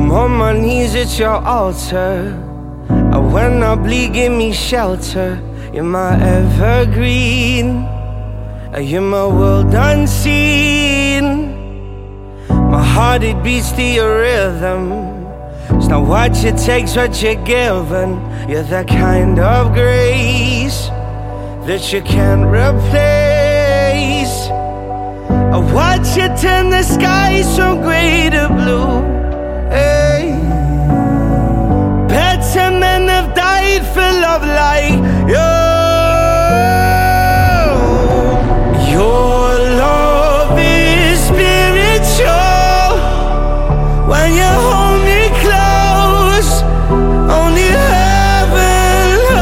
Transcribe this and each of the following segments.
I'm on my knees at your altar. When I bleed, give me shelter. You're my evergreen. You're my world unseen. My heart, it beats to your rhythm. It's not what you take's what you're given. You're the kind of grace that you can't replace. I watch you turn the sky from gray to blue. Hey. Better men have died for love like you. Your love is spiritual. When you hold me close, only heaven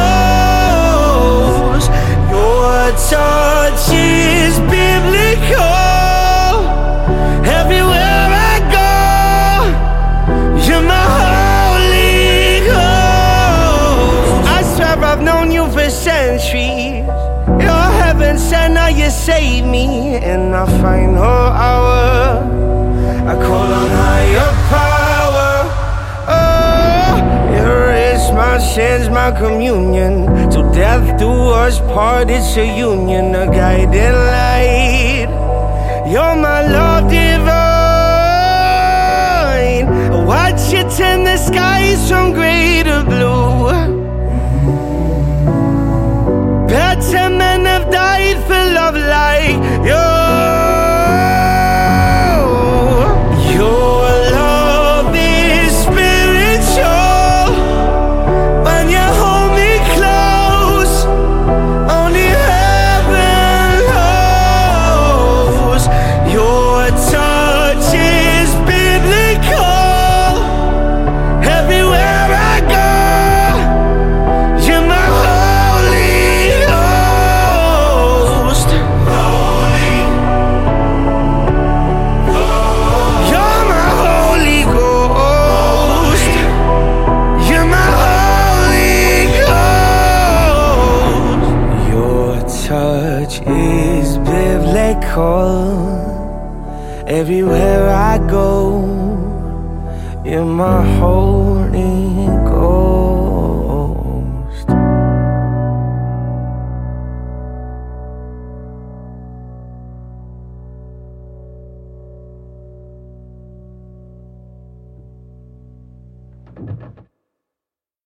knows. Your touch is biblical. Everywhere I go, you're my Holy Ghost. I swear I've known you for centuries. You're heaven sent, now you save me in our final hour. I call on higher power. Oh, erase my sins, my communion. Till death do us part, it's a union, a guiding light. You're my love divine. Watch you turn the skies from gray to blue. Better men have died for love like you. Your love is spiritual. When you hold me close, only heaven knows. Your touch is biblical. Everywhere I go, you're my Holy Ghost. Holy Ghost. You're my Holy Ghost. You're my Holy Ghost. Your touch is biblical. Everywhere I go, you're my Holy